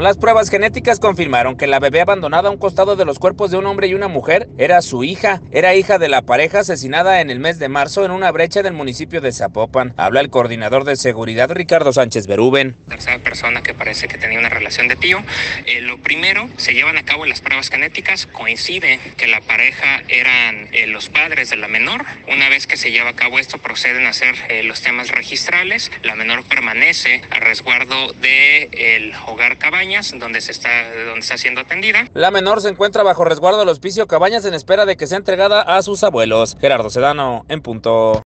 Las pruebas genéticas confirmaron que la bebé abandonada a un costado de los cuerpos de un hombre y una mujer era su hija. Era hija de la pareja asesinada en el mes de marzo en una brecha del municipio de Zapopan. Habla el coordinador de seguridad, Ricardo Sánchez Berúben. Tercera persona que parece que tenía una relación de tío. Lo primero, se llevan a cabo las pruebas genéticas. Coincide que la pareja eran los padres de la menor. Una vez que se lleva a cabo esto, proceden a hacer los temas registrales. La menor permanece a resguardo del hogar Cabañas, donde está siendo atendida. La menor se encuentra bajo resguardo del hospicio Cabañas en espera de que sea entregada a sus abuelos. Gerardo Sedano, en punto.